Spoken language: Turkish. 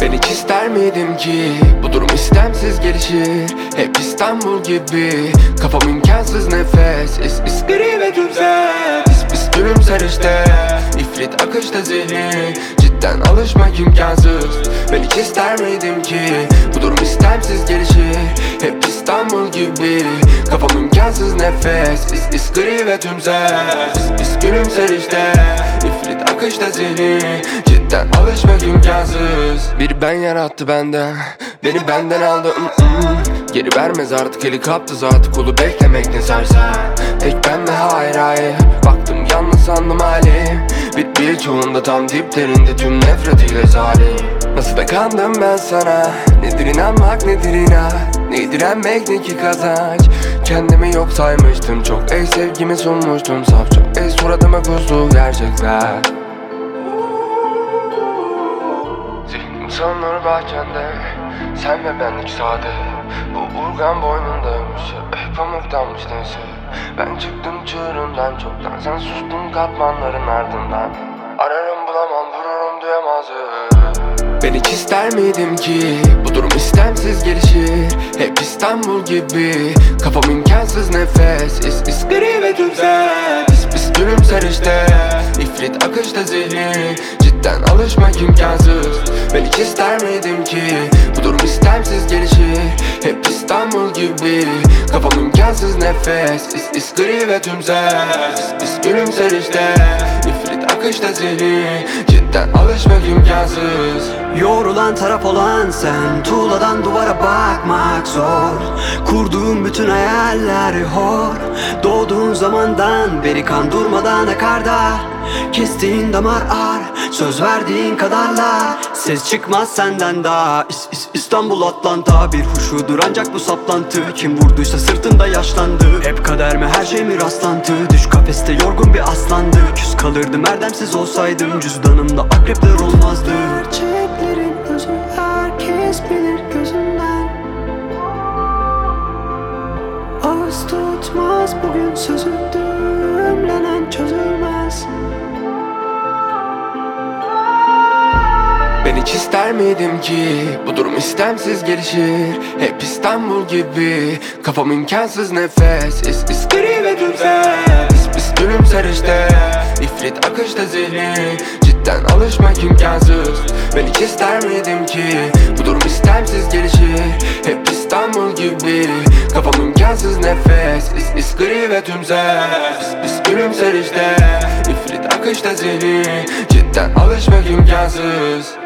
Ben hiç ister miydim ki bu durum istemsiz gelişir. Hep İstanbul gibi kafam imkansız nefes. İs gri ve güzel pis gülümser işte. İfrit akışta zihni, cidden alışmak imkansız. Ben hiç ister miydim ki bu durum istemsiz gelişir. Hep İstanbul gibi kafam imkansız nefes. İs gri ve tümsel pis gülümser işte. İfrit akışta zihni, cidden alışmak imkansız. Bir ben yarattı benden, beni benden aldı. Geri vermez artık, eli kaptı zaten, kulu beklemek ne sarsa. Tek ben ve hayır baktım yalnız sandım halim. Birçoğunda tam diplerinde tüm nefretiyle zalim. Nasıl da kandım ben sana, nedir inanmak nedir inat, ne direnmek ne ki kazanç. Kendimi yok saymıştım çok, sevgimi sunmuştum saf çok, suratıma kustu gerçekler. Zihnim sanır bahçende, sen ve benlik sade. Bu urgan boynundaymış, pamuktanmış neyse. Ben çıktım çığırından çoktan, sen sustun katmanların ardından. Ararım bulamam, vururum duyamazım. Ben hiç ister miydim ki bu durum istemsiz gelişir. Hep İstanbul gibi kafam imkansız nefes. İs gri ve tümsel pis gülümser işte. İfrit akışta zihni, cidden alışmak imkansız. Ben hiç ister miydim ki bu durum istemsiz gelişir. Hep İstanbul gibi kafam imkansız nefes. İs gri ve tümsel pis gülümser işte. İfrit akışta zihni, cidden alışmak imkansız. Yorulan taraf olan sen, tuğladan duvara bakmak zor. Kurduğum bütün hayalleri hor. Doğduğun zamandan beri kan durmadan akarda. Kestiğin damar ağır, söz verdiğin kadarla. Ses çıkmaz senden daha. İstanbul Atlanta, bir huşudur ancak bu saplantı. Kim vurduysa sırtında yaşlandı. Hep kader mi her şey mi rastlantı? Düş kafeste yorgun bir aslandı. Küs kalırdım erdemsiz olsaydım. Cüzdanımda akrepler olmazdı. Gerçeklerin özü herkes bilir gözünden. Ağız tutmaz bugün sözü, düğümlenen çözülmez. Ben hiç ister miydim ki bu durum istemsiz gelişir. Hep İstanbul gibi kafam imkansız nefes. İs gri ve tümsel pis gülümser işte. İfrit akışta zihni, cidden alışmak imkansız. Ben hiç ister miydim ki bu durum istemsiz gelişir. Hep İstanbul gibi kafam imkansız nefes. İs gri ve tümsel pis gülümser işte. İfrit akışta zihni, cidden alışmak imkansız.